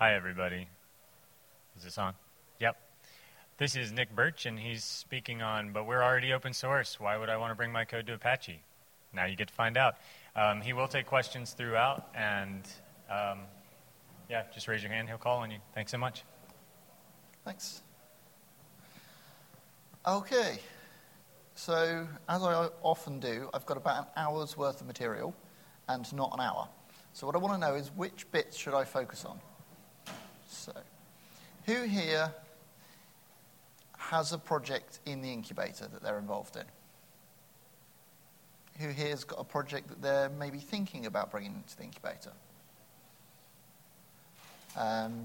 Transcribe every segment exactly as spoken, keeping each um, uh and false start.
Hi, everybody. Is this on? Yep. This is Nick Birch, and he's speaking on, but we're already open source. Why would I want to bring my code to Apache? Now you get to find out. Um, he will take questions throughout, and um, yeah, just raise your hand. He'll call on you. Thanks so much. Thanks. Okay. So, as I often do, I've got about an hour's worth of material and not an hour. So what I want to know is which bits should I focus on? So, who here has a project in the incubator that they're involved in? Who here's got a project that they're maybe thinking about bringing into the incubator? Um,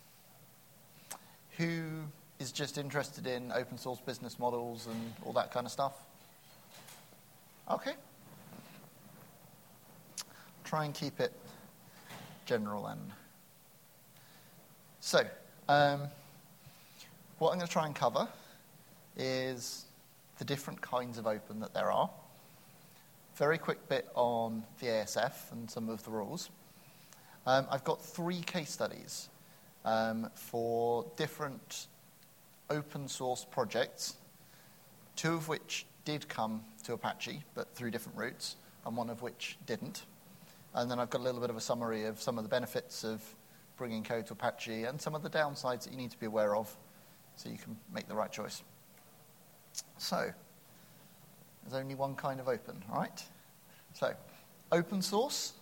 who is just interested in open source business models and all that kind of stuff? Okay. Try and keep it general then. So, um, what I'm going to try and cover is the different kinds of open that there are. Very quick bit on the A S F and some of the rules. Um, I've got three case studies um, for different open source projects, two of which did come to Apache, but through different routes, and one of which didn't. And then I've got a little bit of a summary of some of the benefits of bringing code to Apache and some of the downsides that you need to be aware of so you can make the right choice. So, there's only one kind of open, right? So, open source,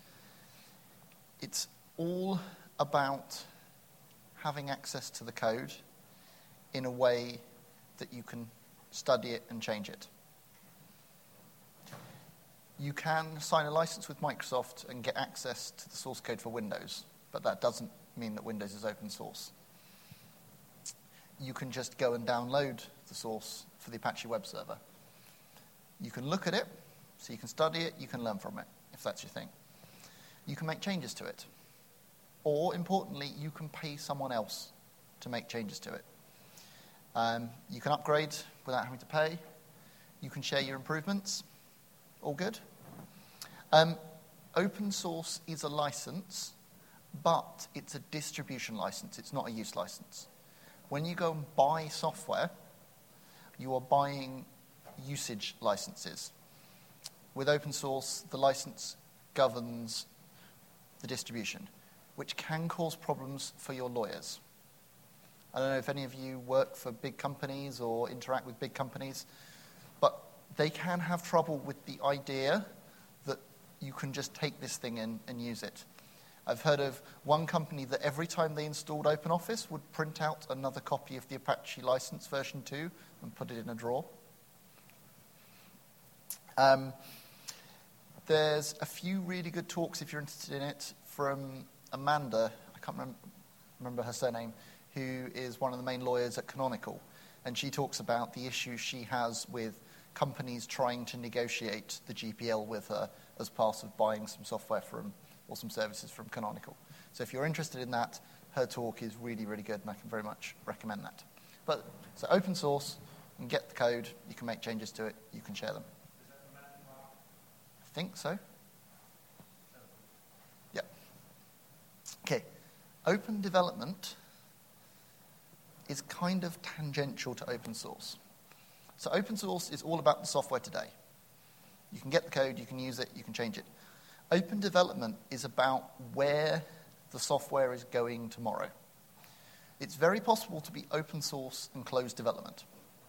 it's all about having access to the code in a way that you can study it and change it. You can sign a license with Microsoft and get access to the source code for Windows, but that doesn't mean that Windows is open source. You can just go and download the source for the Apache web server. You can look at it, so you can study it, you can learn from it, if that's your thing. You can make changes to it. Or, importantly, you can pay someone else to make changes to it. Um, you can upgrade without having to pay. You can share your improvements. All good? Um, open source is a license, but it's a distribution license. It's not a use license. When you go and buy software, you are buying usage licenses. With open source, the license governs the distribution, which can cause problems for your lawyers. I don't know if any of you work for big companies or interact with big companies, but they can have trouble with the idea that you can just take this thing in and use it. I've heard of one company that every time they installed OpenOffice would print out another copy of the Apache license version two and put it in a drawer. Um, there's a few really good talks, if you're interested in it, from Amanda, I can't remember, remember her surname, who is one of the main lawyers at Canonical. And she talks about the issues she has with companies trying to negotiate the G P L with her as part of buying some software from or some services from Canonical. So if you're interested in that, her talk is really, really good, and I can very much recommend that. But so open source, you can get the code, you can make changes to it, you can share them. Is that the Matthew Mark? I think so. Yeah. Okay. Open development is kind of tangential to open source. So open source is all about the software today. You can get the code, you can use it, you can change it. Open development is about where the software is going tomorrow. It's very possible to be open source and closed development.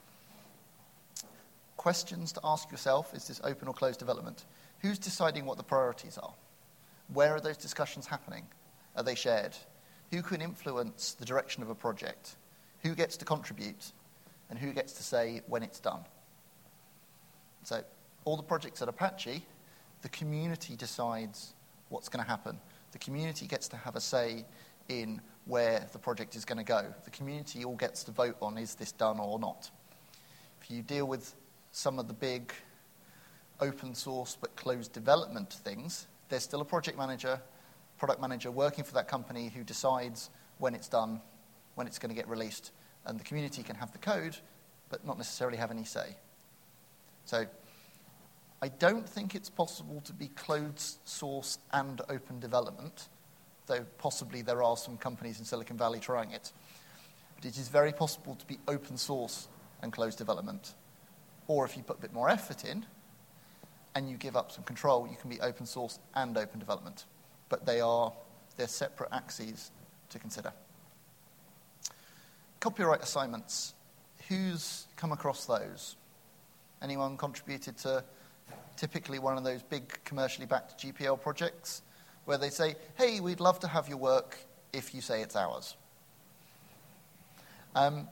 Questions to ask yourself, is this open or closed development? Who's deciding what the priorities are? Where are those discussions happening? Are they shared? Who can influence the direction of a project? Who gets to contribute? And who gets to say when it's done? So all the projects at Apache, the community decides what's going to happen. The community gets to have a say in where the project is going to go. The community all gets to vote on, is this done or not? If you deal with some of the big open source but closed development things, there's still a project manager, product manager working for that company who decides when it's done, when it's going to get released, and the community can have the code but not necessarily have any say. So I don't think it's possible to be closed source and open development, though possibly there are some companies in Silicon Valley trying it. But it is very possible to be open source and closed development. Or if you put a bit more effort in and you give up some control, you can be open source and open development. But they are they're separate axes to consider. Copyright assignments. Who's come across those? Anyone contributed to typically one of those big commercially backed G P L projects where they say, hey, we'd love to have your work if you say it's ours? Um,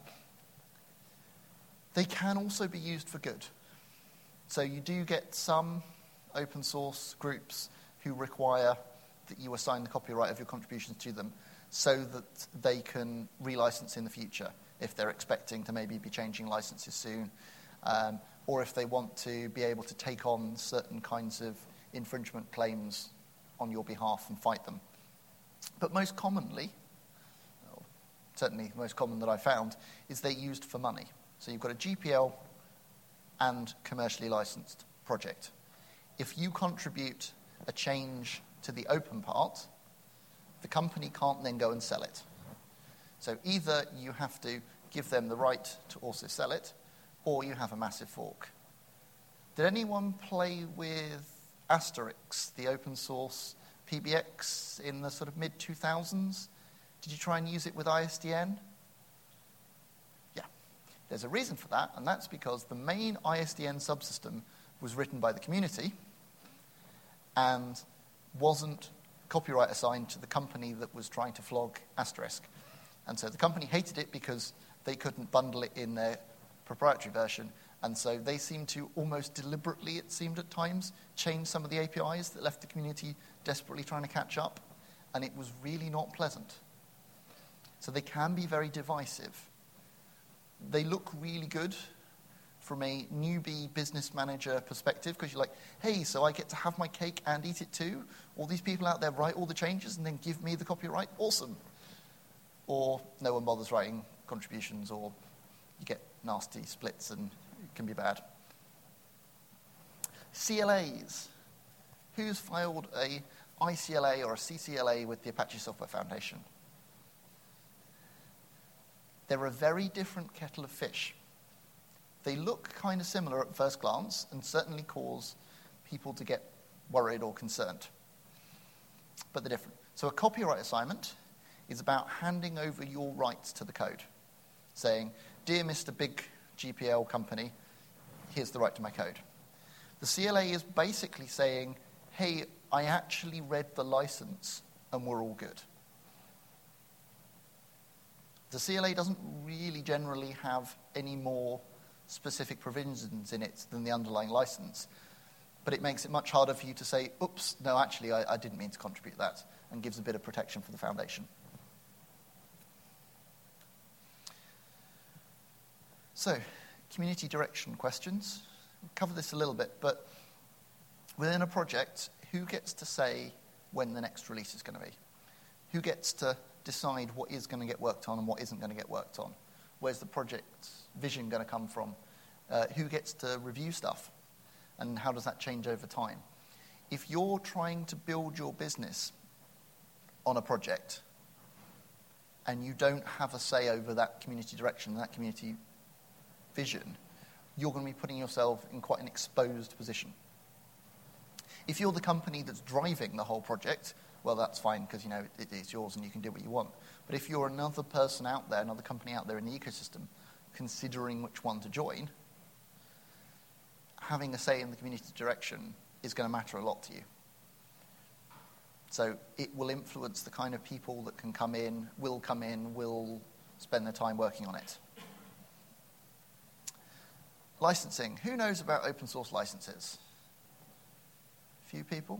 they can also be used for good. So you do get some open source groups who require that you assign the copyright of your contributions to them so that they can relicense in the future if they're expecting to maybe be changing licenses soon, um, or if they want to be able to take on certain kinds of infringement claims on your behalf and fight them. But most commonly, well, certainly the most common that I found, is they're used for money. So you've got a G P L and commercially licensed project. If you contribute a change to the open part, the company can't then go and sell it. So either you have to give them the right to also sell it, or you have a massive fork. Did anyone play with Asterix, the open source P B X in the sort of mid two thousands? Did you try and use it with I S D N? Yeah. There's a reason for that, and that's because the main I S D N subsystem was written by the community and wasn't copyright assigned to the company that was trying to flog Asterisk. And so the company hated it because they couldn't bundle it in their proprietary version. And so they seemed to almost deliberately, it seemed at times, change some of the A P Is that left the community desperately trying to catch up. And it was really not pleasant. So they can be very divisive. They look really good from a newbie business manager perspective, because you're like, hey, so I get to have my cake and eat it too? All these people out there write all the changes and then give me the copyright? Awesome. Or no one bothers writing contributions, or you get nasty splits and it can be bad. C L As. Who's filed a I C L A or a C C L A with the Apache Software Foundation? They're a very different kettle of fish. They look kind of similar at first glance and certainly cause people to get worried or concerned. But they're different. So a copyright assignment is about handing over your rights to the code, saying, dear Mister Big G P L company, here's the right to my code. The C L A is basically saying, hey, I actually read the license and we're all good. The C L A doesn't really generally have any more specific provisions in it than the underlying license, but it makes it much harder for you to say, oops, no, actually, I, I didn't mean to contribute that, and gives a bit of protection for the foundation. So, community direction questions. We'll cover this a little bit, but within a project, who gets to say when the next release is going to be? Who gets to decide what is going to get worked on and what isn't going to get worked on? Where's the project's vision going to come from? Uh, who gets to review stuff? And how does that change over time? If you're trying to build your business on a project and you don't have a say over that community direction, that community vision, you're going to be putting yourself in quite an exposed position. If you're the company that's driving the whole project, well, that's fine because, you know, it, it's yours and you can do what you want. But if you're another person out there, another company out there in the ecosystem, considering which one to join, having a say in the community direction is going to matter a lot to you. So it will influence the kind of people that can come in, will come in, will spend their time working on it. Licensing. Who knows about open source licenses? A few people?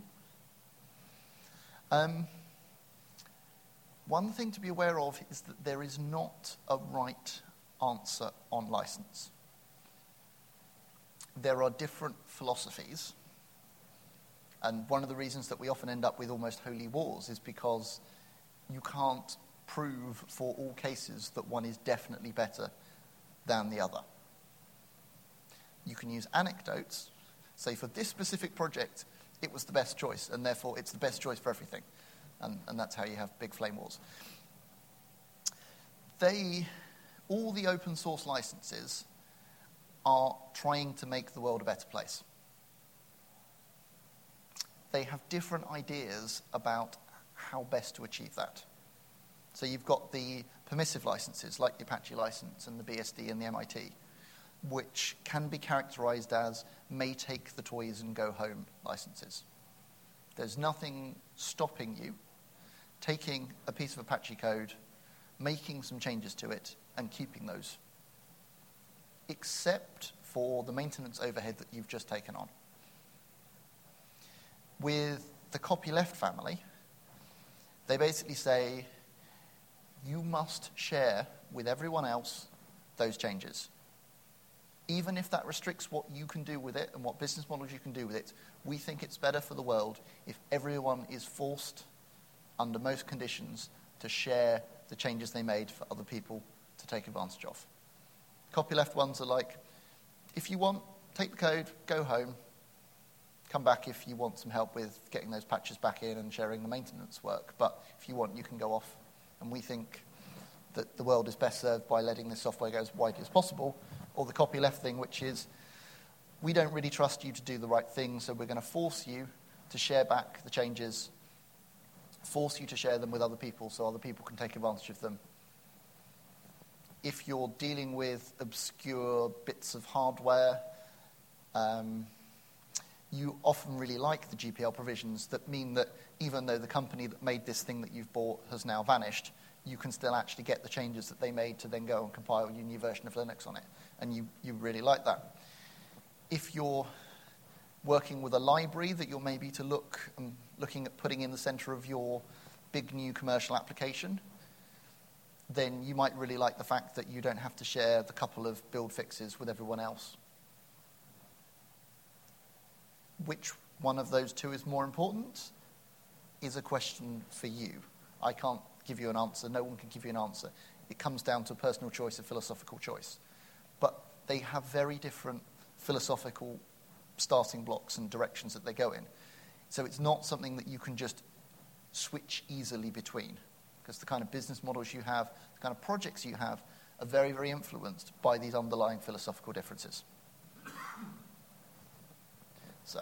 Um, one thing to be aware of is that there is not a right answer on license. There are different philosophies, and one of the reasons that we often end up with almost holy wars is because you can't prove for all cases that one is definitely better than the other. You can use anecdotes, say for this specific project, it was the best choice, and therefore it's the best choice for everything. And, and that's how you have big flame wars. They, all the open source licenses are trying to make the world a better place. They have different ideas about how best to achieve that. So you've got the permissive licenses, like the Apache license and the B S D and the M I T, which can be characterized as may take the toys and go home licenses. There's nothing stopping you taking a piece of Apache code, making some changes to it, and keeping those, except for the maintenance overhead that you've just taken on. With the copyleft family, they basically say, you must share with everyone else those changes. Even if that restricts what you can do with it and what business models you can do with it, we think it's better for the world if everyone is forced, under most conditions, to share the changes they made for other people to take advantage of. Copyleft ones are like, if you want, take the code, go home, come back if you want some help with getting those patches back in and sharing the maintenance work. But if you want, you can go off. And we think that the world is best served by letting this software go as widely as possible. Or the copyleft thing, which is, we don't really trust you to do the right thing, so we're going to force you to share back the changes, force you to share them with other people so other people can take advantage of them. If you're dealing with obscure bits of hardware, um, you often really like the G P L provisions that mean that even though the company that made this thing that you've bought has now vanished, you can still actually get the changes that they made to then go and compile your new version of Linux on it. And you, you really like that. If you're working with a library that you're maybe to look um, looking at putting in the center of your big new commercial application, then you might really like the fact that you don't have to share the couple of build fixes with everyone else. Which one of those two is more important is a question for you. I can't give you an answer. No one can give you an answer. It comes down to a personal choice, a philosophical choice. But they have very different philosophical starting blocks and directions that they go in. So it's not something that you can just switch easily between, because the kind of business models you have, the kind of projects you have, are very, very influenced by these underlying philosophical differences. So,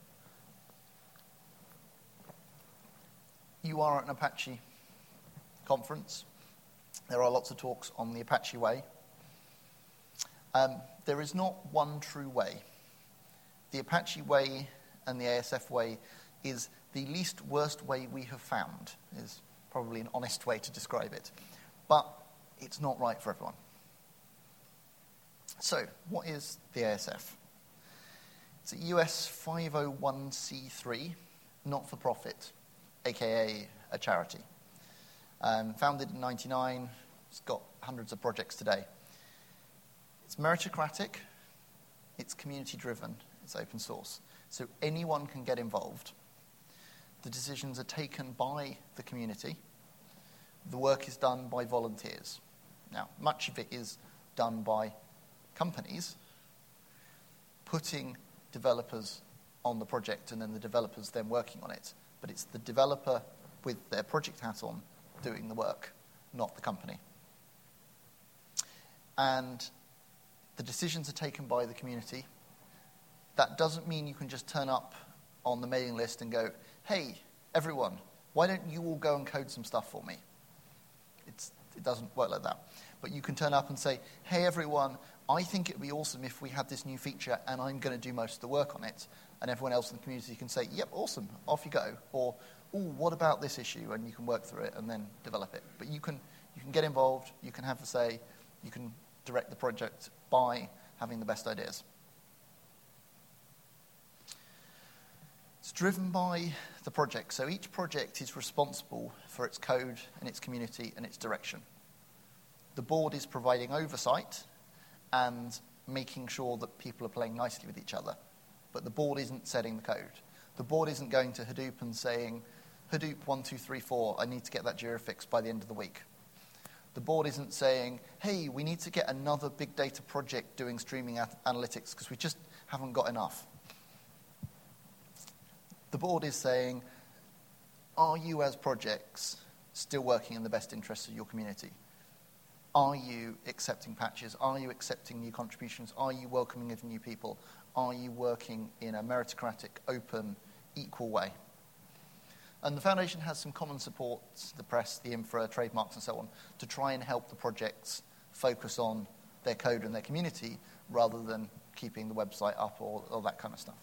you are at an Apache conference. There are lots of talks on the Apache way. Um, there is not one true way. The Apache way and the A S F way is the least worst way we have found, is probably an honest way to describe it. But it's not right for everyone. So, what is the A S F? It's a U S five oh one c three, not-for-profit, a k a a charity. Um, founded in ninety-nine, it's got hundreds of projects today. It's meritocratic, it's community-driven, it's open source. So anyone can get involved. The decisions are taken by the community. The work is done by volunteers. Now, much of it is done by companies putting developers on the project and then the developers then working on it. But it's the developer with their project hat on doing the work, not the company. And the decisions are taken by the community. That doesn't mean you can just turn up on the mailing list and go, hey, everyone, why don't you all go and code some stuff for me? It's, it doesn't work like that. But you can turn up and say, hey, everyone, I think it would be awesome if we had this new feature and I'm going to do most of the work on it. And everyone else in the community can say, yep, awesome, off you go. Or, oh, what about this issue? And you can work through it and then develop it. But you can, you can get involved, you can have a say, you can direct the project by having the best ideas. It's driven by the project. So each project is responsible for its code and its community and its direction. The board is providing oversight and making sure that people are playing nicely with each other. But the board isn't setting the code. The board isn't going to Hadoop and saying, Hadoop one two three four, I need to get that Jira fixed by the end of the week. The board isn't saying, hey, we need to get another big data project doing streaming analytics because we just haven't got enough. The board is saying, are you as projects still working in the best interests of your community? Are you accepting patches? Are you accepting new contributions? Are you welcoming of new people? Are you working in a meritocratic, open, equal way? And the Foundation has some common support, the press, the infra, trademarks and so on, to try and help the projects focus on their code and their community rather than keeping the website up or, or that kind of stuff.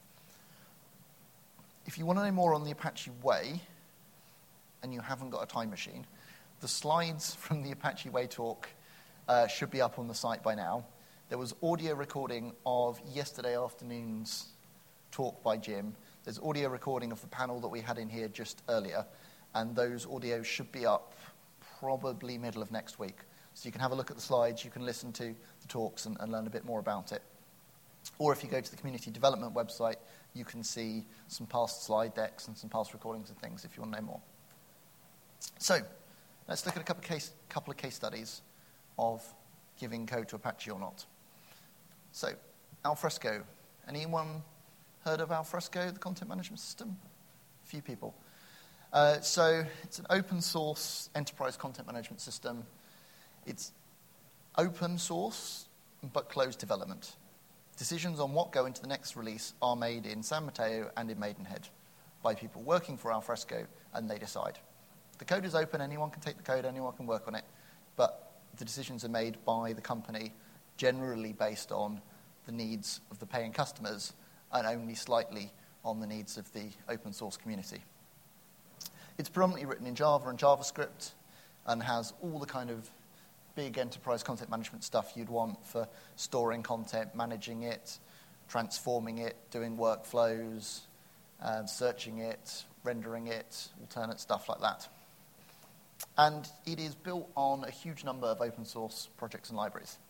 If you want to know more on the Apache Way, and you haven't got a time machine, the slides from the Apache Way talk uh, should be up on the site by now. There was audio recording of yesterday afternoon's talk by Jim. There's audio recording of the panel that we had in here just earlier, and those audios should be up probably middle of next week. So you can have a look at the slides, you can listen to the talks and, and learn a bit more about it. Or if you go to the community development website, you can see some past slide decks and some past recordings and things if you want to know more. So let's look at a couple of case, couple of case studies of giving code to Apache or not. So Alfresco. Anyone heard of Alfresco, the content management system? A few people. Uh, so it's an open source enterprise content management system. It's open source, but closed development. Decisions on what go into the next release are made in San Mateo and in Maidenhead by people working for Alfresco, and they decide. The code is open, anyone can take the code, anyone can work on it, but the decisions are made by the company, generally based on the needs of the paying customers and only slightly on the needs of the open source community. It's predominantly written in Java and JavaScript and has all the kind of big enterprise content management stuff you'd want for storing content, managing it, transforming it, doing workflows, uh, searching it, rendering it, alternate stuff like that. And it is built on a huge number of open source projects and libraries.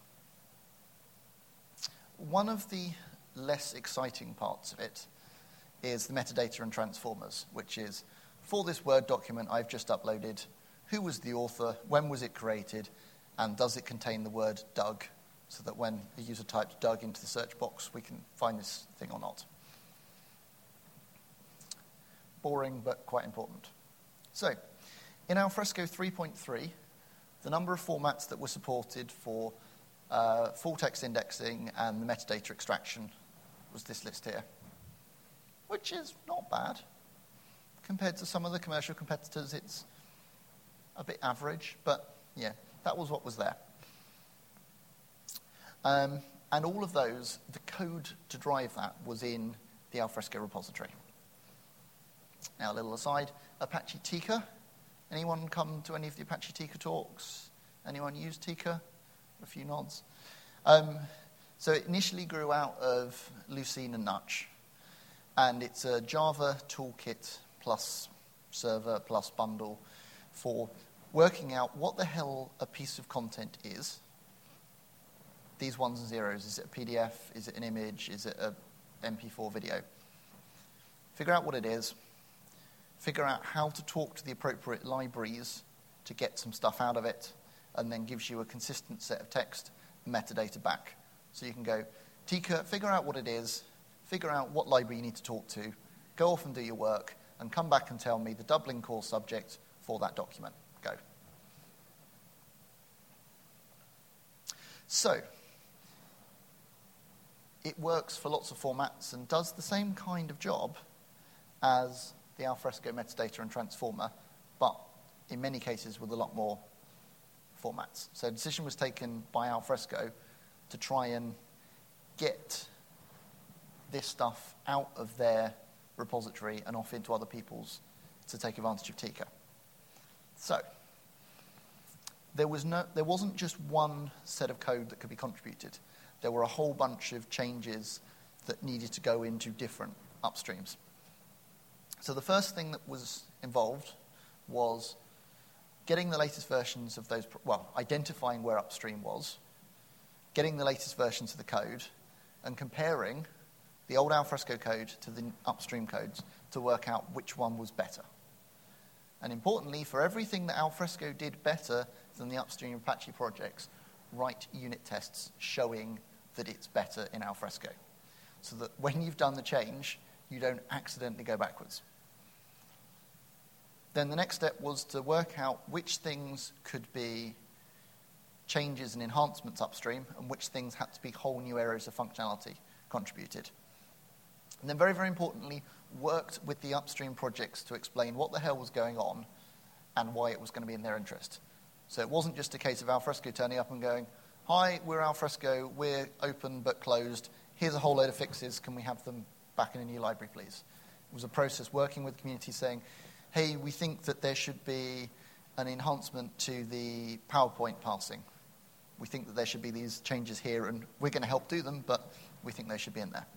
One of the less exciting parts of it is the metadata and transformers, which is, for this Word document I've just uploaded, who was the author, when was it created, and does it contain the word Doug, so that when a user types Doug into the search box, we can find this thing or not. Boring, but quite important. So, in Alfresco three point three, the number of formats that were supported for uh, full text indexing and the metadata extraction was this list here, which is not bad. Compared to some of the commercial competitors, it's a bit average, but yeah, that was what was there. Um, and all of those, the code to drive that was in the Alfresco repository. Now, a little aside, Apache Tika. Anyone come to any of the Apache Tika talks? Anyone use Tika? A few nods. Um, so it initially grew out of Lucene and Nutch. And it's a Java toolkit plus server plus bundle for working out what the hell a piece of content is. These ones and zeros. Is it a P D F? Is it an image? Is it a M P four video? Figure out what it is. Figure out how to talk to the appropriate libraries to get some stuff out of it, and then gives you a consistent set of text and metadata back. So you can go, Tika, figure out what it is, figure out what library you need to talk to, go off and do your work, and come back and tell me the Dublin core subject for that document. Go. So, it works for lots of formats and does the same kind of job as the Alfresco metadata and transformer, but in many cases with a lot more formats. So a decision was taken by Alfresco to try and get this stuff out of their repository and off into other people's to take advantage of Tika. So there was no, there wasn't just one set of code that could be contributed. There were a whole bunch of changes that needed to go into different upstreams. So the first thing that was involved was getting the latest versions of those, well, identifying where upstream was, getting the latest versions of the code, and comparing the old Alfresco code to the upstream codes to work out which one was better. And importantly, for everything that Alfresco did better than the upstream Apache projects, write unit tests showing that it's better in Alfresco, so that when you've done the change, you don't accidentally go backwards. Then the next step was to work out which things could be changes and enhancements upstream and which things had to be whole new areas of functionality contributed. And then very, very importantly, worked with the upstream projects to explain what the hell was going on and why it was going to be in their interest. So it wasn't just a case of Alfresco turning up and going, hi, we're Alfresco, we're open but closed, here's a whole load of fixes, can we have them back in a new library, please? It was a process working with the community saying, hey, we think that there should be an enhancement to the PowerPoint parsing. We think that there should be these changes here, and we're going to help do them, but we think they should be in there.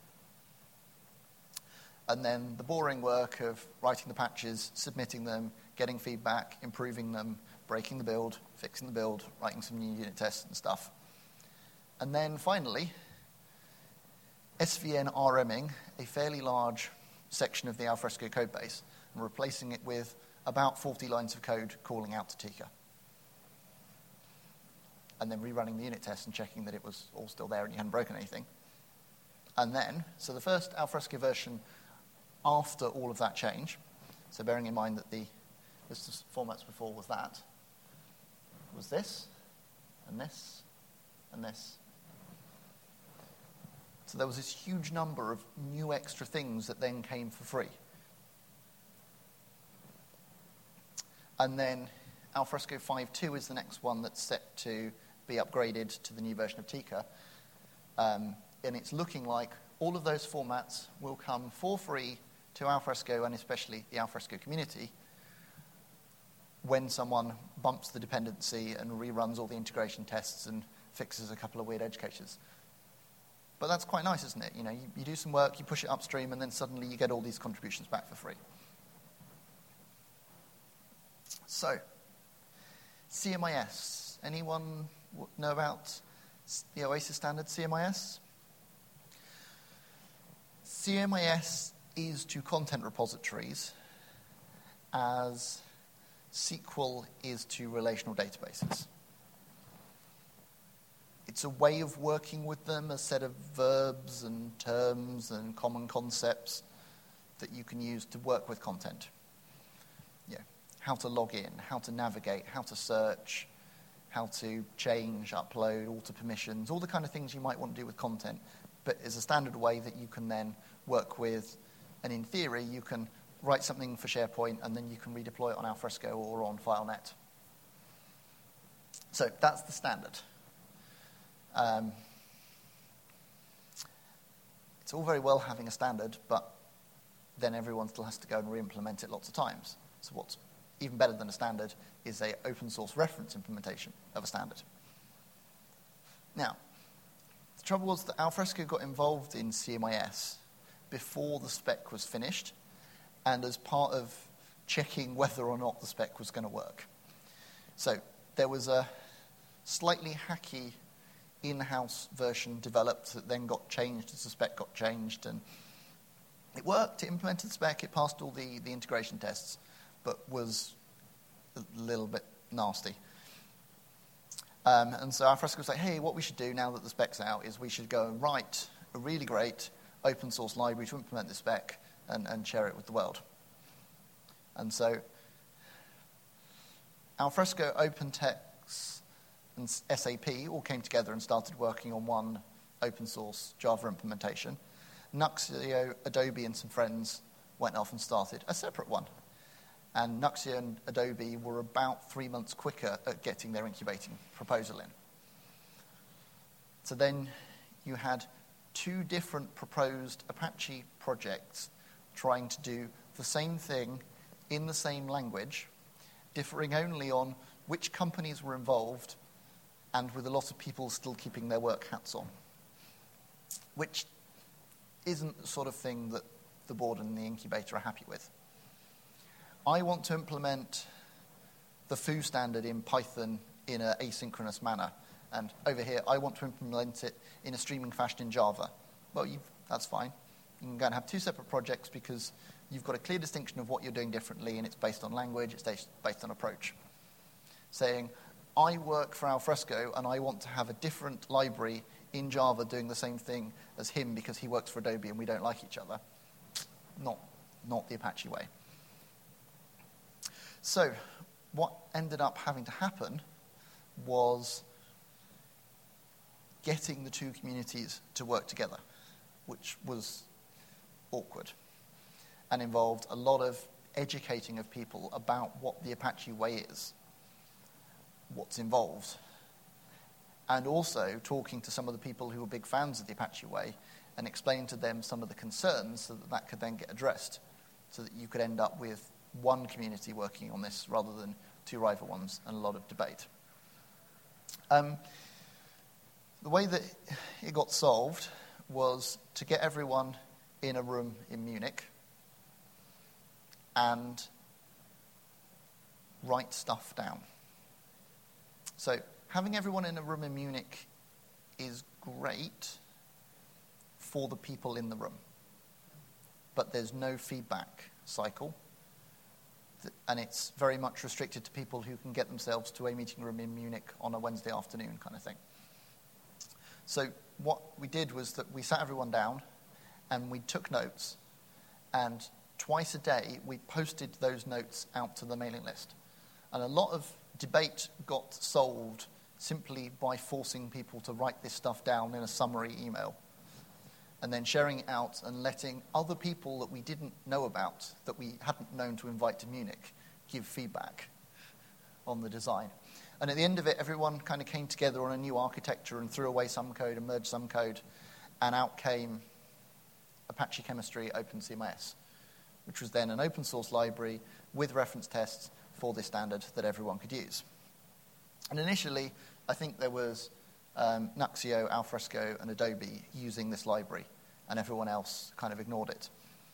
And then the boring work of writing the patches, submitting them, getting feedback, improving them, breaking the build, fixing the build, writing some new unit tests and stuff. And then finally, S V N RMing a fairly large section of the Alfresco code base and replacing it with about forty lines of code calling out to Tika. And then rerunning the unit test and checking that it was all still there and you hadn't broken anything. And then, so the first Alfresco version after all of that change, so bearing in mind that the list of formats before was that, was this, and this, and this. So there was this huge number of new extra things that then came for free. And then Alfresco five point two is the next one that's set to be upgraded to the new version of Tika. Um, and it's looking like all of those formats will come for free to Alfresco and especially the Alfresco community when someone bumps the dependency and reruns all the integration tests and fixes a couple of weird edge cases. But that's quite nice, isn't it? You know, you, you do some work, you push it upstream, and then suddenly you get all these contributions back for free. So, C M I S. Anyone know about the OASIS standard C M I S? C M I S is to content repositories as S Q L is to relational databases. It's a way of working with them, a set of verbs and terms and common concepts that you can use to work with content. Yeah, how to log in, how to navigate, how to search, how to change, upload, alter permissions, all the kind of things you might want to do with content, but is a standard way that you can then work with. And in theory, you can write something for SharePoint and then you can redeploy it on Alfresco or on FileNet. So that's the standard. Um, it's all very well having a standard, but then everyone still has to go and re-implement it lots of times. So what's even better than a standard is an open source reference implementation of a standard. Now, the trouble was that Alfresco got involved in C M I S before the spec was finished and as part of checking whether or not the spec was going to work. So there was a slightly hacky in-house version developed that then got changed as the spec got changed, and it worked, it implemented the spec, it passed all the, the integration tests, but was a little bit nasty. Um, and so Alfresco was like, hey, what we should do now that the spec's out is we should go and write a really great open source library to implement the spec and, and share it with the world. And so Alfresco, OpenText, and S A P all came together and started working on one open source Java implementation. Nuxio, Adobe, and some friends went off and started a separate one. And Nuxio and Adobe were about three months quicker at getting their incubating proposal in. So then you had two different proposed Apache projects trying to do the same thing in the same language, differing only on which companies were involved and with a lot of people still keeping their work hats on, which isn't the sort of thing that the board and the incubator are happy with. I want to implement the foo standard in Python in an asynchronous manner, and over here I want to implement it in a streaming fashion in Java. Well, you've, that's fine. You can go and have two separate projects because you've got a clear distinction of what you're doing differently, and it's based on language, it's based on approach. Saying, I work for Alfresco and I want to have a different library in Java doing the same thing as him because he works for Adobe and we don't like each other. Not, not the Apache way. So what ended up having to happen was getting the two communities to work together, which was awkward and involved a lot of educating of people about what the Apache Way is, what's involved, and also talking to some of the people who were big fans of the Apache Way and explaining to them some of the concerns so that that could then get addressed, so that you could end up with one community working on this rather than two rival ones and a lot of debate. Um, the way that it got solved was to get everyone in a room in Munich and write stuff down. So having everyone in a room in Munich is great for the people in the room, but there's no feedback cycle, and it's very much restricted to people who can get themselves to a meeting room in Munich on a Wednesday afternoon kind of thing. So what we did was that we sat everyone down and we took notes, and twice a day we posted those notes out to the mailing list. And a lot of debate got solved simply by forcing people to write this stuff down in a summary email and then sharing it out and letting other people that we didn't know about, that we hadn't known to invite to Munich, give feedback on the design. And at the end of it, everyone kind of came together on a new architecture and threw away some code and merged some code, and out came Apache Chemistry OpenCMIS, which was then an open source library with reference tests for this standard that everyone could use. And initially, I think there was um, Nuxio, Alfresco, and Adobe using this library, and everyone else kind of ignored it.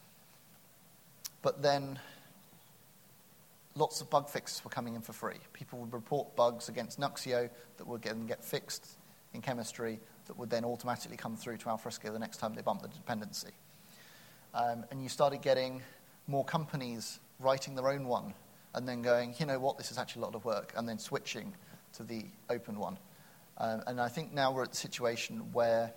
But then lots of bug fixes were coming in for free. People would report bugs against Nuxio that would then get fixed in chemistry that would then automatically come through to Alfresco the next time they bumped the dependency. Um, and you started getting more companies writing their own one and then going, you know what, this is actually a lot of work, and then switching to the open one. Um, and I think now we're at the situation where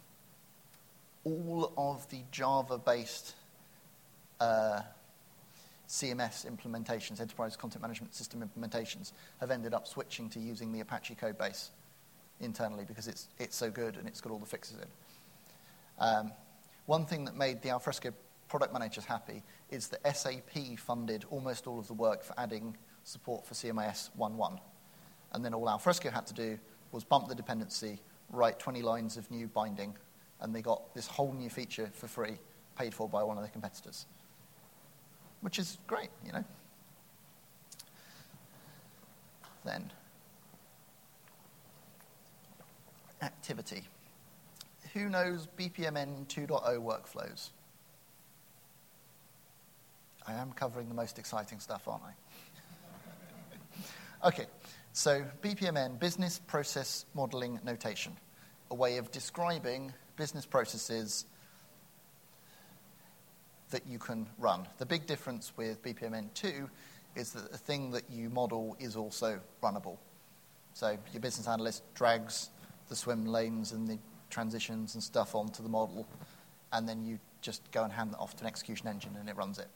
all of the Java-based uh, C M S implementations, Enterprise Content Management System implementations, have ended up switching to using the Apache code base internally because it's it's so good and it's got all the fixes in. Um, one thing that made the Alfresco product managers happy is that S A P funded almost all of the work for adding support for C M I S one point one. And then all Alfresco had to do was bump the dependency, write twenty lines of new binding, and they got this whole new feature for free, paid for by one of their competitors. Which is great, you know. Then, activity. Who knows B P M N two point oh workflows? I am covering the most exciting stuff, aren't I? Okay, so B P M N, Business Process Modeling Notation, a way of describing business processes that you can run. The big difference with B P M N two is that the thing that you model is also runnable. So your business analyst drags the swim lanes and the transitions and stuff onto the model, and then you just go and hand that off to an execution engine and it runs it.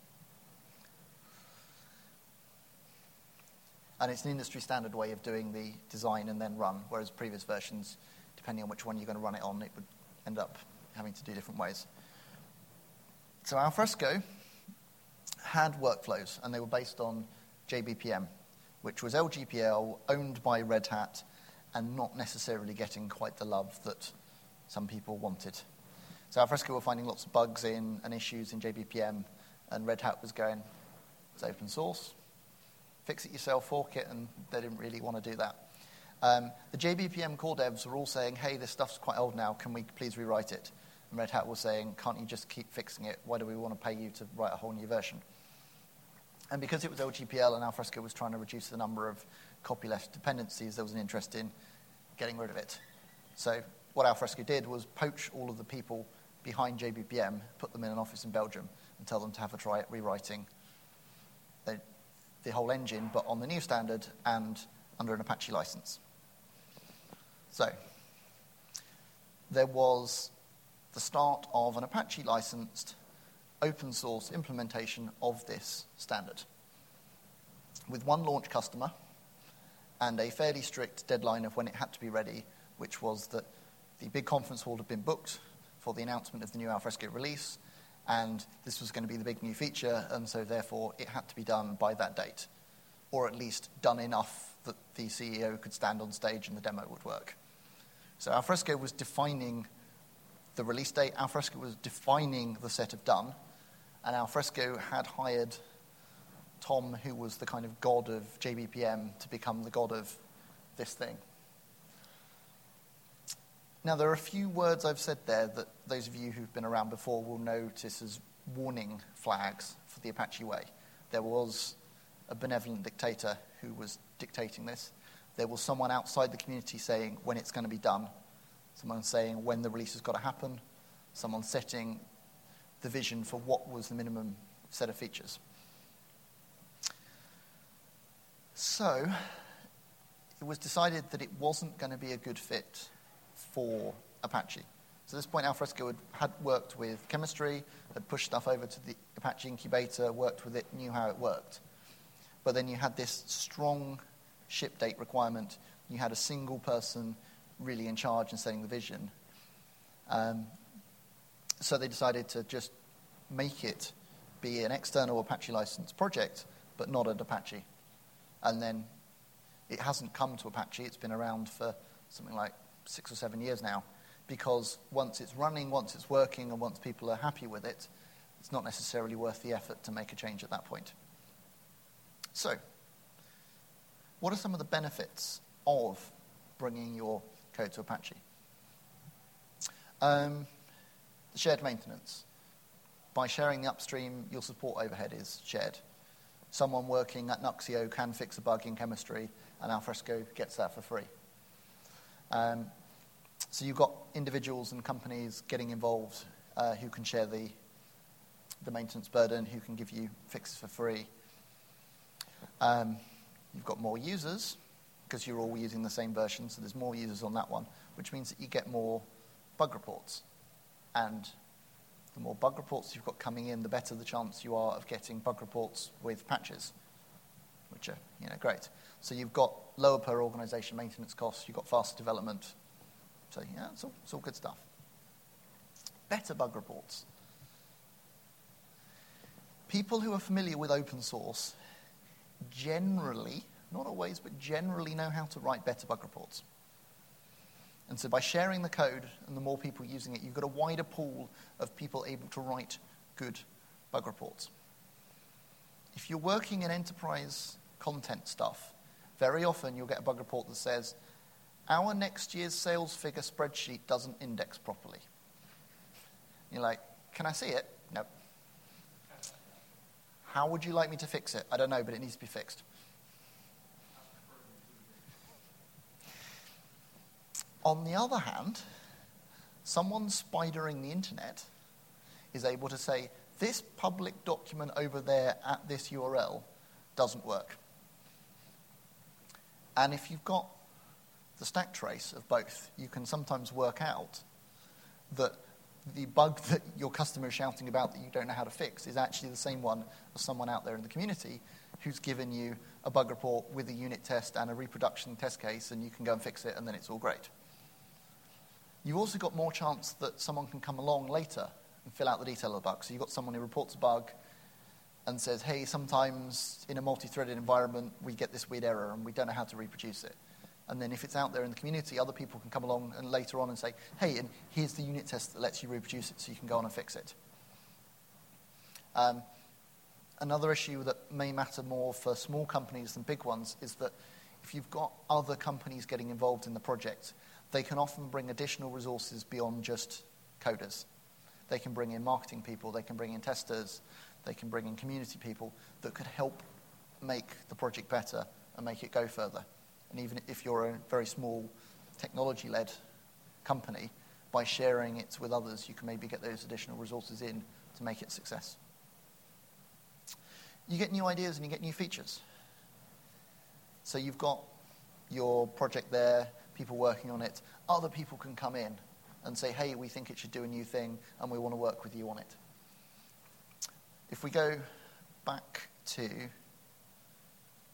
And it's an industry standard way of doing the design and then run, whereas previous versions, depending on which one you're going to run it on, it would end up having to do different ways. So Alfresco had workflows, and they were based on J B P M, which was L G P L, owned by Red Hat, and not necessarily getting quite the love that some people wanted. So Alfresco were finding lots of bugs in and issues in J B P M, and Red Hat was going, it's open source, fix it yourself, fork it, and they didn't really want to do that. Um, the J B P M core devs were all saying, hey, this stuff's quite old now, can we please rewrite it? And Red Hat was saying, can't you just keep fixing it? Why do we want to pay you to write a whole new version? And because it was L G P L and Alfresco was trying to reduce the number of copyleft dependencies, there was an interest in getting rid of it. So what Alfresco did was poach all of the people behind J B P M, put them in an office in Belgium, and tell them to have a try at rewriting the, the whole engine, but on the new standard and under an Apache license. So there was the start of an Apache-licensed open source implementation of this standard. with one launch customer and a fairly strict deadline of when it had to be ready, which was that the big conference hall had been booked for the announcement of the new Alfresco release, and this was going to be the big new feature, and so therefore it had to be done by that date, or at least done enough that the C E O could stand on stage and the demo would work. So Alfresco was defining the release date, Alfresco was defining the set of done, and Alfresco had hired Tom, who was the kind of god of J B P M, to become the god of this thing. Now, there are a few words I've said there that those of you who've been around before will notice as warning flags for the Apache way. There was a benevolent dictator who was dictating this. There was someone outside the community saying when it's going to be done. Someone saying when the release has got to happen. Someone setting the vision for what was the minimum set of features. So, it was decided that it wasn't going to be a good fit for Apache. So at this point, Alfresco had, had worked with chemistry, had pushed stuff over to the Apache incubator, worked with it, knew how it worked. But then you had this strong ship date requirement. You had a single person really in charge and setting the vision. Um, so they decided to just make it be an external Apache license project, but not at Apache. And then it hasn't come to Apache. It's been around for something like six or seven years now, because once it's running, once it's working, and once people are happy with it, it's not necessarily worth the effort to make a change at that point. So, what are some of the benefits of bringing your code to Apache? Um, the shared maintenance. By sharing the upstream, your support overhead is shared. Someone working at Nuxio can fix a bug in chemistry, and Alfresco gets that for free. Um, so you've got individuals and companies getting involved uh, who can share the, the maintenance burden, who can give you fixes for free. Um, you've got more users, because you're all using the same version, so there's more users on that one, which means that you get more bug reports. And the more bug reports you've got coming in, the better the chance you are of getting bug reports with patches, which are, you know, great. So you've got lower per organization maintenance costs, you've got faster development. So yeah, it's all, it's all good stuff. Better bug reports. People who are familiar with open source generally, not always, but generally know how to write better bug reports. And so by sharing the code and the more people using it, you've got a wider pool of people able to write good bug reports. If you're working in enterprise content stuff, very often you'll get a bug report that says, our next year's sales figure spreadsheet doesn't index properly. You're like, can I see it? No. How would you like me to fix it? I don't know, but it needs to be fixed. On the other hand, someone spidering the internet is able to say, this public document over there at this U R L doesn't work. And if you've got the stack trace of both, you can sometimes work out that the bug that your customer is shouting about that you don't know how to fix is actually the same one as someone out there in the community who's given you a bug report with a unit test and a reproduction test case, and you can go and fix it, and then it's all great. You've also got more chance that someone can come along later and fill out the detail of the bug. So you've got someone who reports a bug and says, hey, sometimes in a multi-threaded environment, we get this weird error, and we don't know how to reproduce it. And then if it's out there in the community, other people can come along and later on and say, hey, and here's the unit test that lets you reproduce it, so you can go on and fix it. Um, another issue that may matter more for small companies than big ones is that if you've got other companies getting involved in the project, they can often bring additional resources beyond just coders. They can bring in marketing people, they can bring in testers, they can bring in community people that could help make the project better and make it go further. And even if you're a very small technology-led company, by sharing it with others, you can maybe get those additional resources in to make it a success. You get new ideas and you get new features. So you've got your project there, people working on it. Other people can come in and say, hey, we think it should do a new thing, and we want to work with you on it. If we go back to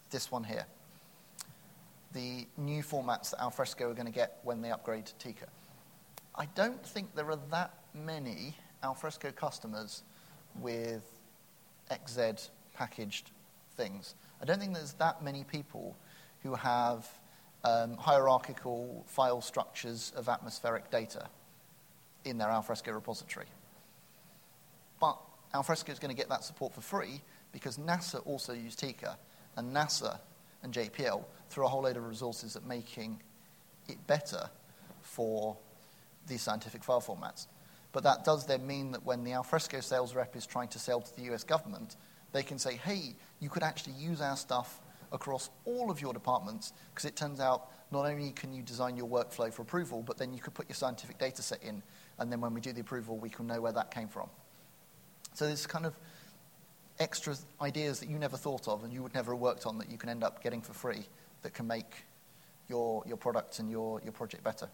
this one here. The new formats that Alfresco are going to get when they upgrade to Tika. I don't think there are that many Alfresco customers with X Z packaged things. I don't think there's that many people who have um, hierarchical file structures of atmospheric data in their Alfresco repository. But Alfresco is going to get that support for free because NASA also use Tika, and NASA and J P L throw a whole load of resources at making it better for these scientific file formats. But that does then mean that when the Alfresco sales rep is trying to sell to the U S government, they can say, hey, you could actually use our stuff across all of your departments, because it turns out not only can you design your workflow for approval, but then you could put your scientific data set in, and then when we do the approval, we can know where that came from. So there's kind of extra ideas that you never thought of and you would never have worked on that you can end up getting for free that can make your, your product and your, your project better.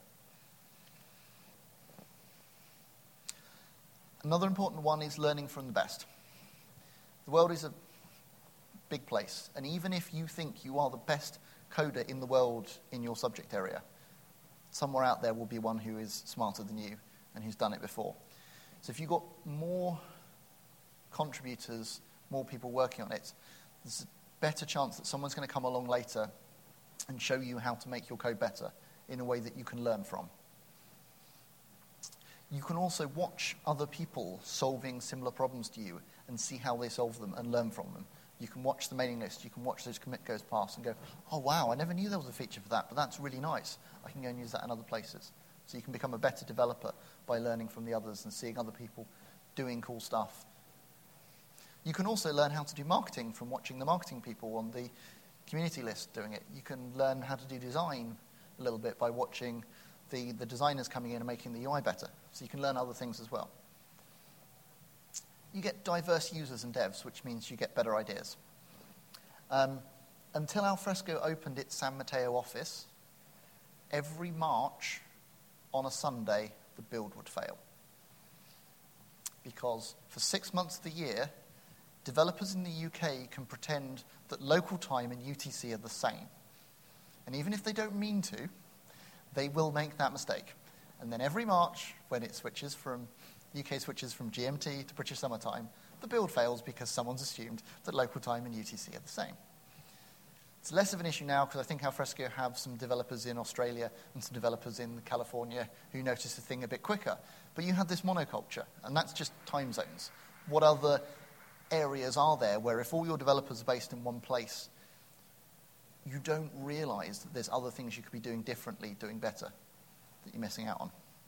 Another important one is learning from the best. The world is a big place, and even if you think you are the best coder in the world in your subject area, somewhere out there will be one who is smarter than you and who's done it before. So if you've got more contributors, more people working on it, there's a better chance that someone's going to come along later and show you how to make your code better in a way that you can learn from. You can also watch other people solving similar problems to you and see how they solve them and learn from them. You can watch the mailing list, you can watch those commit goes past and go, oh wow, I never knew there was a feature for that, but that's really nice. I can go and use that in other places. So you can become a better developer by learning from the others and seeing other people doing cool stuff. You can also learn how to do marketing from watching the marketing people on the community list doing it. You can learn how to do design a little bit by watching the, the designers coming in and making the U I better. So you can learn other things as well. You get diverse users and devs, which means you get better ideas. Um, until Alfresco opened its San Mateo office, every March on a Sunday, the build would fail. Because for six months of the year, developers in the U K can pretend that local time and U T C are the same. And even if they don't mean to, they will make that mistake. And then every March, when it switches from, U K switches from G M T to British Summer Time, the build fails because someone's assumed that local time and U T C are the same. It's less of an issue now because I think Alfresco have some developers in Australia and some developers in California who notice the thing a bit quicker. But you have this monoculture, and that's just time zones. What other areas are there where if all your developers are based in one place, you don't realize that there's other things you could be doing differently, doing better, that you're missing out on?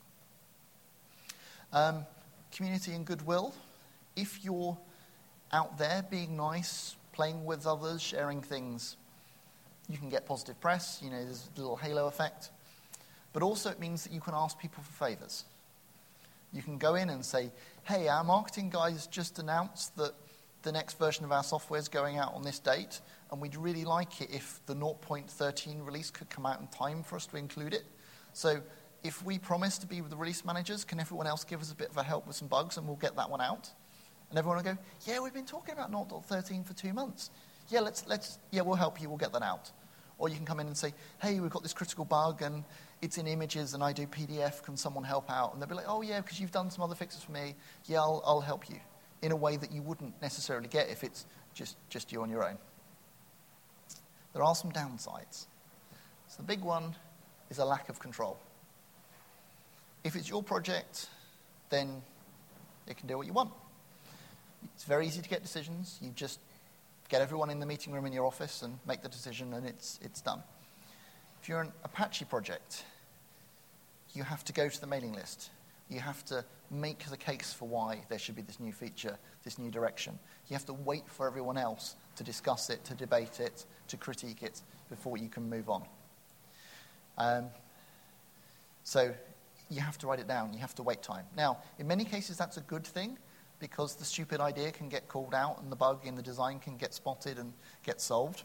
Um, community and goodwill. If you're out there being nice, playing with others, sharing things, you can get positive press. You know, there's a little halo effect. But also it means that you can ask people for favors. You can go in and say, hey, our marketing guys just announced that the next version of our software is going out on this date, and we'd really like it if the zero point one three release could come out in time for us to include it. So if we promise to be with the release managers, can everyone else give us a bit of a help with some bugs, and we'll get that one out? And everyone will go, yeah, we've been talking about zero point one three for two months. Yeah, let's, let's, yeah, we'll help you, we'll get that out. Or you can come in and say, hey, we've got this critical bug, and it's in images, and I do P D F, can someone help out? And they'll be like, oh, yeah, because you've done some other fixes for me. Yeah, I'll, I'll help you, in a way that you wouldn't necessarily get if it's just, just you on your own. There are some downsides. So the big one is a lack of control. If it's your project, then it can do what you want. It's very easy to get decisions. You just get everyone in the meeting room in your office and make the decision, and it's, it's done. If you're an Apache project, you have to go to the mailing list. You have to make the case for why there should be this new feature, this new direction. You have to wait for everyone else to discuss it, to debate it, to critique it, before you can move on. Um, so you have to write it down. You have to wait time. Now, in many cases, that's a good thing, because the stupid idea can get called out and the bug in the design can get spotted and get solved.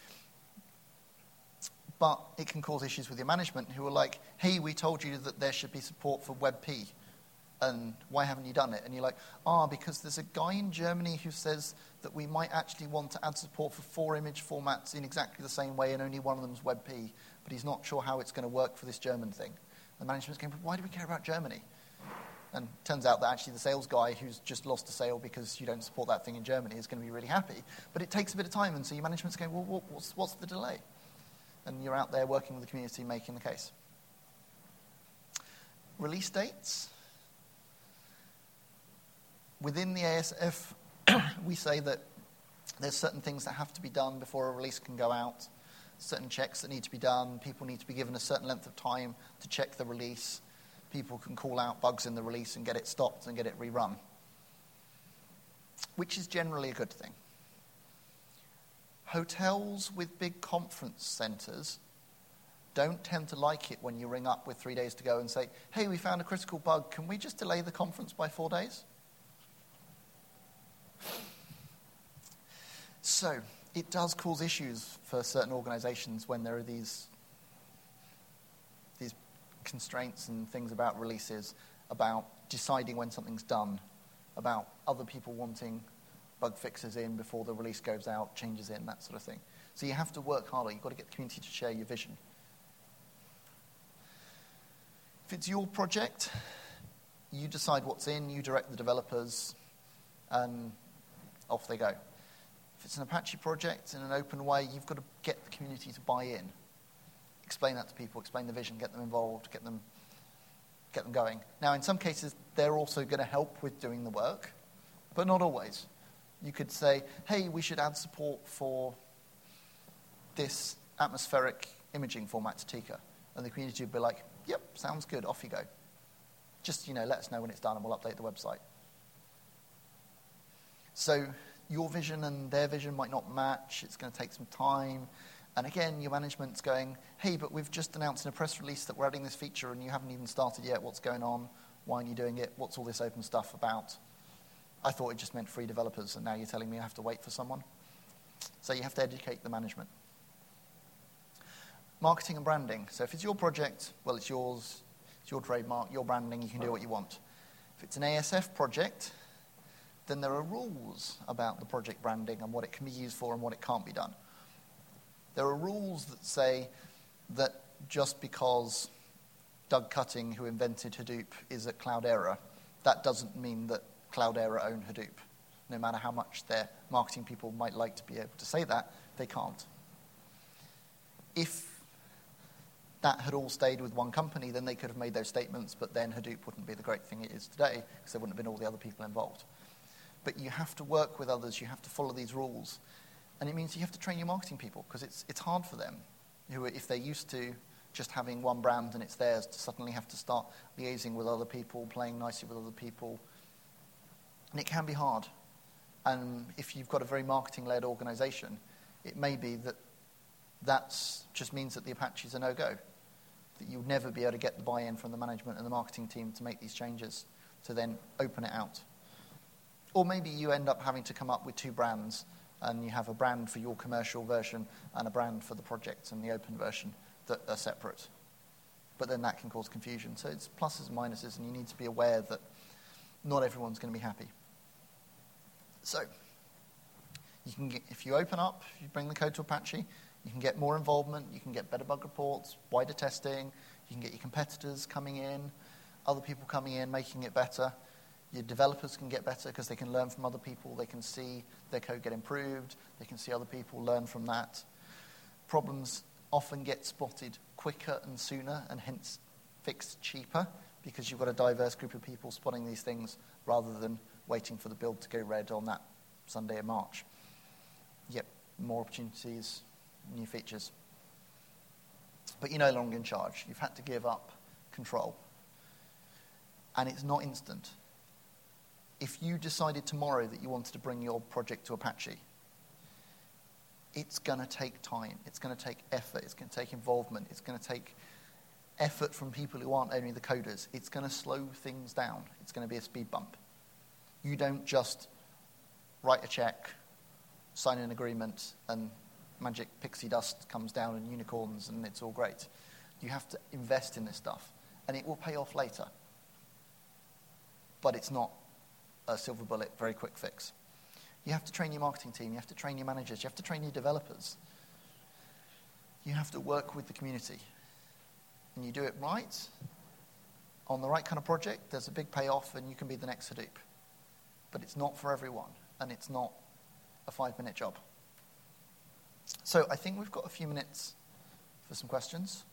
But it can cause issues with your management, who are like, hey, we told you that there should be support for WebP. And why haven't you done it? And you're like, ah, because there's a guy in Germany who says that we might actually want to add support for four image formats in exactly the same way, and only one of them's WebP, but he's not sure how it's going to work for this German thing. The management's going, why do we care about Germany? And it turns out that actually the sales guy who's just lost a sale because you don't support that thing in Germany is going to be really happy. But it takes a bit of time, and so your management's going, well, what's, what's the delay? And you're out there working with the community making the case. Release dates. Within the A S F, we say that there's certain things that have to be done before a release can go out, certain checks that need to be done. People need to be given a certain length of time to check the release. People can call out bugs in the release and get it stopped and get it rerun, which is generally a good thing. Hotels with big conference centers don't tend to like it when you ring up with three days to go and say, hey, we found a critical bug. Can we just delay the conference by four days? So it does cause issues for certain organizations when there are these, these constraints and things about releases, about deciding when something's done, about other people wanting bug fixes in before the release goes out, changes in, that sort of thing. So you have to work harder. You've got to get the community to share your vision. If it's your project, you decide what's in, you direct the developers, and off they go. If it's an Apache project in an open way, you've got to get the community to buy in. Explain that to people, explain the vision, get them involved, get them, get them going. Now, in some cases, they're also going to help with doing the work, but not always. You could say, hey, we should add support for this atmospheric imaging format to Tika. And the community would be like, yep, sounds good, off you go. Just, you know, let us know when it's done and we'll update the website. So your vision and their vision might not match. It's going to take some time. And again, your management's going, hey, but we've just announced in a press release that we're adding this feature and you haven't even started yet. What's going on? Why aren't you doing it? What's all this open stuff about? I thought it just meant free developers, and now you're telling me I have to wait for someone. So you have to educate the management. Marketing and branding. So if it's your project, well, it's yours. It's your trademark, your branding. You can do what you want. If it's an A S F project, then there are rules about the project branding and what it can be used for and what it can't be done. There are rules that say that just because Doug Cutting, who invented Hadoop, is at Cloudera, that doesn't mean that Cloudera own Hadoop. No matter how much their marketing people might like to be able to say that, they can't. If that had all stayed with one company, then they could have made those statements, but then Hadoop wouldn't be the great thing it is today, because there wouldn't have been all the other people involved. But you have to work with others, you have to follow these rules. And it means you have to train your marketing people, because it's it's hard for them, who, if they're used to just having one brand and it's theirs, to suddenly have to start liaising with other people, playing nicely with other people. And it can be hard. And if you've got a very marketing-led organization, it may be that that just means that the Apache's a no-go, that you'll never be able to get the buy-in from the management and the marketing team to make these changes, to then open it out. Or maybe you end up having to come up with two brands, and you have a brand for your commercial version and a brand for the project and the open version that are separate. But then that can cause confusion. So it's pluses and minuses, and you need to be aware that not everyone's going to be happy. So you can get, if you open up, if you bring the code to Apache, you can get more involvement, you can get better bug reports, wider testing, you can get your competitors coming in, other people coming in, making it better. Your developers can get better because they can learn from other people, they can see their code get improved, they can see other people learn from that. Problems often get spotted quicker and sooner, and hence fixed cheaper, because you've got a diverse group of people spotting these things rather than waiting for the build to go red on that Sunday in March. Yep, more opportunities, new features. But you're no longer in charge. You've had to give up control. And it's not instant. If you decided tomorrow that you wanted to bring your project to Apache, it's going to take time. It's going to take effort. It's going to take involvement. It's going to take effort from people who aren't only the coders. It's going to slow things down. It's going to be a speed bump. You don't just write a check, sign an agreement, and magic pixie dust comes down and unicorns and it's all great. You have to invest in this stuff, and it will pay off later. but it's not a silver bullet, very quick fix. You have to train your marketing team, you have to train your managers, you have to train your developers. You have to work with the community. And you do it right, on the right kind of project, there's a big payoff and you can be the next Hadoop. But it's not for everyone, and it's not a five-minute job. So I think we've got a few minutes for some questions.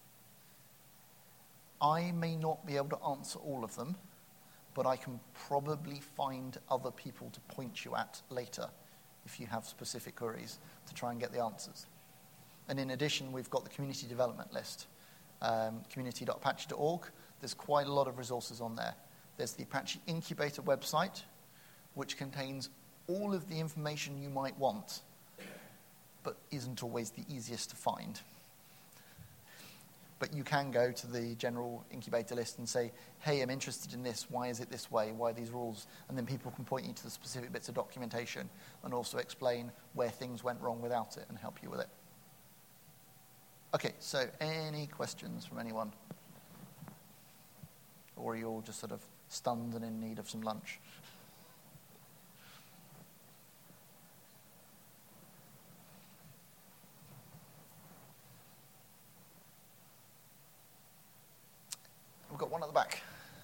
I may not be able to answer all of them, but I can probably find other people to point you at later if you have specific queries to try and get the answers. And in addition, we've got the community development list, um, community dot apache dot org. There's quite a lot of resources on there. There's the Apache Incubator website, which contains all of the information you might want, but isn't always the easiest to find. But you can go to the general incubator list and say, hey, I'm interested in this. Why is it this way? Why are these rules? And then people can point you to the specific bits of documentation and also explain where things went wrong without it and help you with it. Okay, so any questions from anyone? Or are you all just sort of stunned and in need of some lunch? We've got one at the back.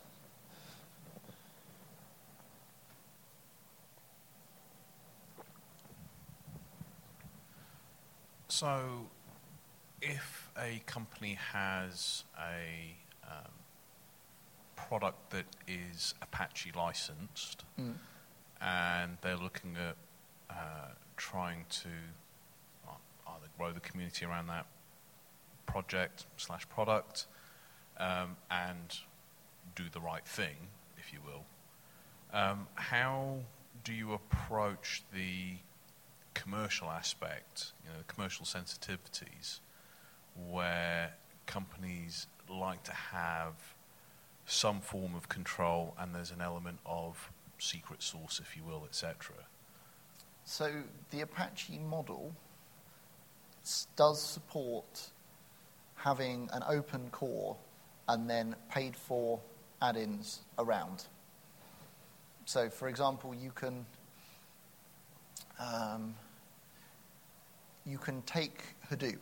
So, if a company has a um, product that is Apache licensed, mm. and they're looking at uh, trying to uh, either grow the community around that project slash product, um, and do the right thing, if you will, um, how do you approach the commercial aspect, you know, the commercial sensitivities, where companies like to have some form of control and there's an element of secret source, if you will, et cetera? So the Apache model does support having an open core and then paid for add-ins around. So for example, you can um, you can take Hadoop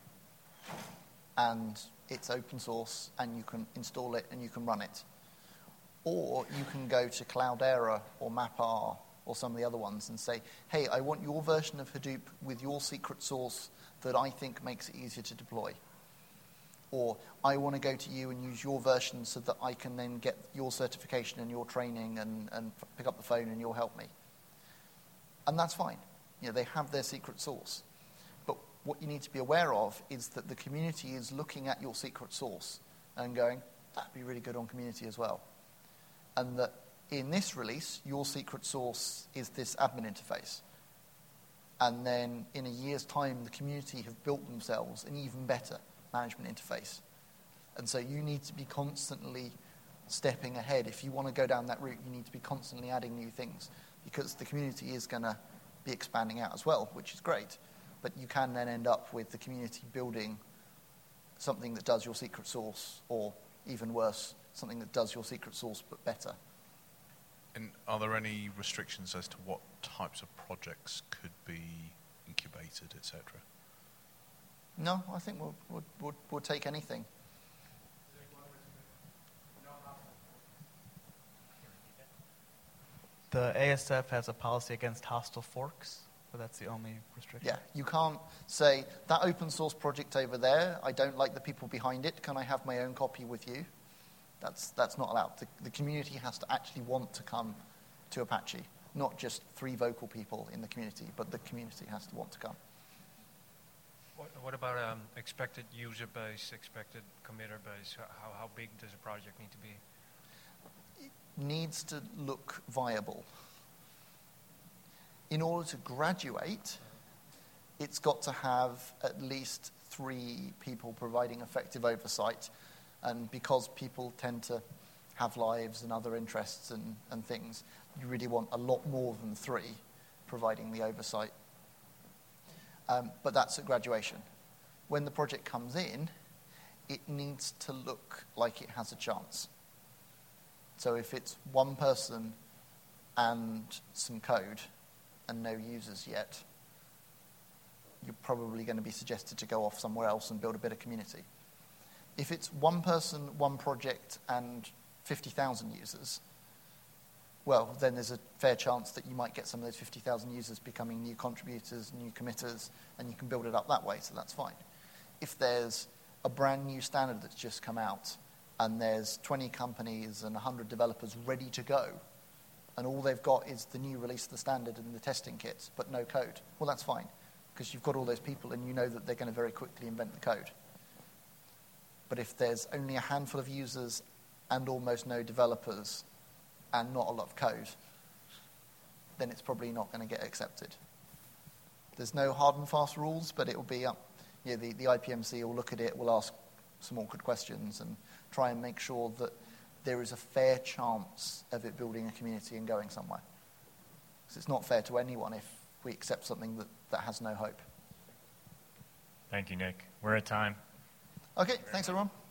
and it's open source and you can install it and you can run it. Or you can go to Cloudera or MapR or some of the other ones and say, hey, I want your version of Hadoop with your secret source that I think makes it easier to deploy. Or I want to go to you and use your version so that I can then get your certification and your training and, and pick up the phone and you'll help me. And that's fine. You know, they have their secret source. But what you need to be aware of is that the community is looking at your secret source and going, that'd be really good on community as well. And that in this release, your secret source is this admin interface. And then in a year's time, the community have built themselves an even better management interface. And so you need to be constantly stepping ahead. If you want to go down that route, you need to be constantly adding new things because the community is going to be expanding out as well, which is great. But you can then end up with the community building something that does your secret source, or even worse, something that does your secret source but better. And are there any restrictions as to what types of projects could be incubated, et cetera? No, I think we'll, we'll, we'll, we'll take anything. The A S F has a policy against hostile forks, but that's the only restriction. Yeah, you can't say, that open source project over there, I don't like the people behind it, can I have my own copy with you? That's, that's not allowed. The, the community has to actually want to come to Apache, not just three vocal people in the community, but the community has to want to come. What, what about um, expected user base, expected committer base? How, how big does a project need to be? It needs to look viable. In order to graduate, it's got to have at least three people providing effective oversight. And because people tend to have lives and other interests and, and things, you really want a lot more than three providing the oversight. Um, but that's at graduation. When the project comes in, it needs to look like it has a chance. So if it's one person and some code and no users yet, you're probably going to be suggested to go off somewhere else and build a bit of community. If it's one person, one project, and fifty thousand users, well, then there's a fair chance that you might get some of those fifty thousand users becoming new contributors, new committers, and you can build it up that way, so that's fine. If there's a brand new standard that's just come out, and there's twenty companies and one hundred developers ready to go, and all they've got is the new release of the standard and the testing kits, but no code, well, that's fine, because you've got all those people and you know that they're going to very quickly invent the code. But if there's only a handful of users and almost no developers and not a lot of code, then it's probably not going to get accepted. There's no hard and fast rules, but it will be up. Yeah, the, the I P M C will look at it, will ask some awkward questions and try and make sure that there is a fair chance of it building a community and going somewhere. Because it's not fair to anyone if we accept something that, that has no hope. Thank you, Nick. We're at time. Okay, thanks everyone.